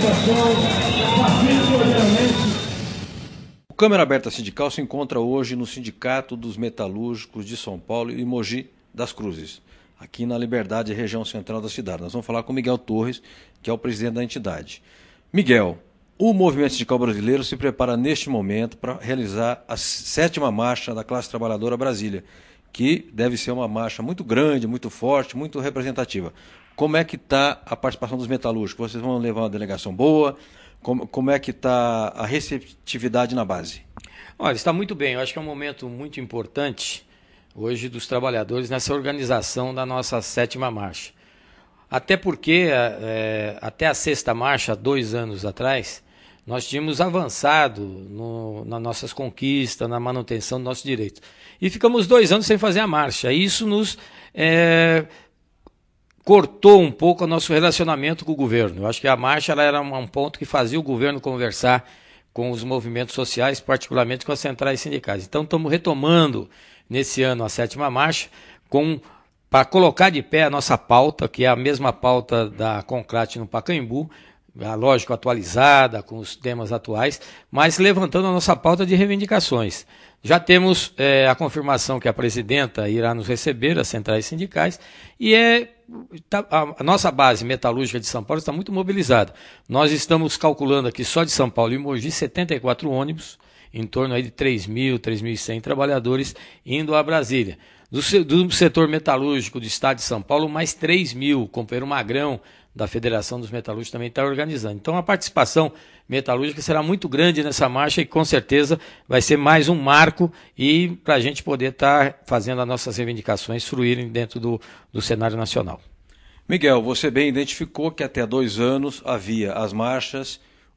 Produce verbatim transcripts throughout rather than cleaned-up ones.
manifestação pacífica e ordenadamente. O Câmara Aberta Sindical se encontra hoje no Sindicato dos Metalúrgicos de São Paulo e Mogi das Cruzes, aqui na Liberdade, região central da cidade. Nós vamos falar com Miguel Torres, que é o presidente da entidade. Miguel, o movimento sindical brasileiro se prepara neste momento para realizar a sétima marcha da classe trabalhadora Brasília, que deve ser uma marcha muito grande, muito forte, muito representativa. Como é que está a participação dos metalúrgicos? Vocês vão levar uma delegação boa? Como, como é que está a receptividade na base? Olha, está muito bem. Eu acho que é um momento muito importante hoje dos trabalhadores nessa organização da nossa sétima marcha. Até porque, é, até a sexta marcha, dois anos atrás, nós tínhamos avançado no, nas nossas conquistas, na manutenção dos nossos direitos. E ficamos dois anos sem fazer a marcha. Isso nos é, cortou um pouco o nosso relacionamento com o governo. Eu acho que a marcha ela era um ponto que fazia o governo conversar com os movimentos sociais, particularmente com as centrais sindicais. Então, estamos retomando nesse ano a sétima marcha com... para colocar de pé a nossa pauta, que é a mesma pauta da Conclate no Pacaembu, lógico, atualizada, com os temas atuais, mas levantando a nossa pauta de reivindicações. Já temos é, a confirmação que a presidenta irá nos receber, as centrais sindicais, e é, tá, a, a nossa base metalúrgica de São Paulo está muito mobilizada. Nós estamos calculando aqui só de São Paulo e Mogi setenta e quatro ônibus, em torno aí de três mil, três mil e cem trabalhadores indo a Brasília. Do, do setor metalúrgico do estado de São Paulo, mais três mil, o companheiro Magrão, da Federação dos Metalúrgicos, também está organizando. Então a participação metalúrgica será muito grande nessa marcha e com certeza vai ser mais um marco e para a gente poder estar tá fazendo as nossas reivindicações fruírem dentro do, do cenário nacional. Miguel, você bem identificou que até dois anos havia as marchas,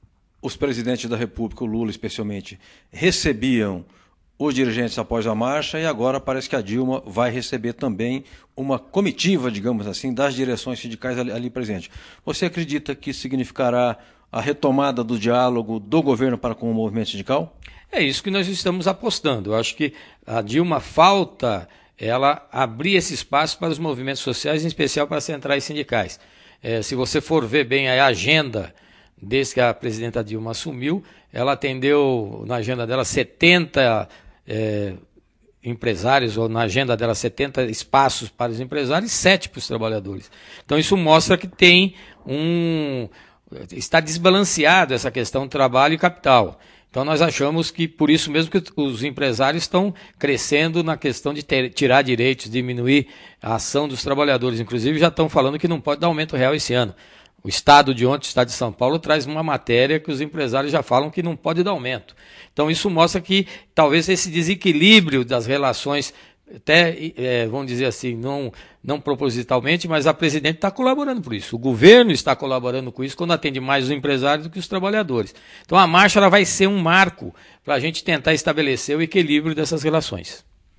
os presidentes da República, o Lula especialmente, recebiam os dirigentes após a marcha e agora parece que a Dilma vai receber também uma comitiva, digamos assim, das direções sindicais ali, ali presentes. Você acredita que significará a retomada do diálogo do governo para com o movimento sindical? É isso que nós estamos apostando. Eu acho que a Dilma falta ela abrir esse espaço para os movimentos sociais, em especial para as centrais sindicais. É, se você for ver bem a agenda desde que a presidenta Dilma assumiu, ela atendeu na agenda dela setenta É, empresários, ou na agenda dela setenta espaços para os empresários e sete para os trabalhadores. Então isso mostra que tem um... está desbalanceado essa questão trabalho e capital. Então nós achamos que por isso mesmo que os empresários estão crescendo na questão de ter, tirar direitos, diminuir a ação dos trabalhadores. Inclusive já estão falando que não pode dar aumento real esse ano. O Estado de ontem, o Estado de São Paulo, traz uma matéria que os empresários já falam que não pode dar aumento. Então isso mostra que talvez esse desequilíbrio das relações, até, é, vamos dizer assim, não, não propositalmente, mas a presidente está colaborando por isso. O governo está colaborando com isso quando atende mais os empresários do que os trabalhadores. Então a marcha ela vai ser um marco para a gente tentar estabelecer o equilíbrio dessas relações.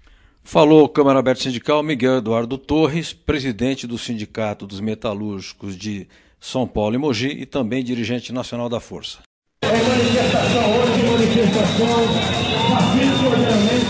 Falou Câmara Aberta Sindical, Miguel Eduardo Torres, presidente do Sindicato dos Metalúrgicos de São Paulo e Mogi e também dirigente nacional da Força. É manifestação hoje, manifestação pacífica e ordenadamente.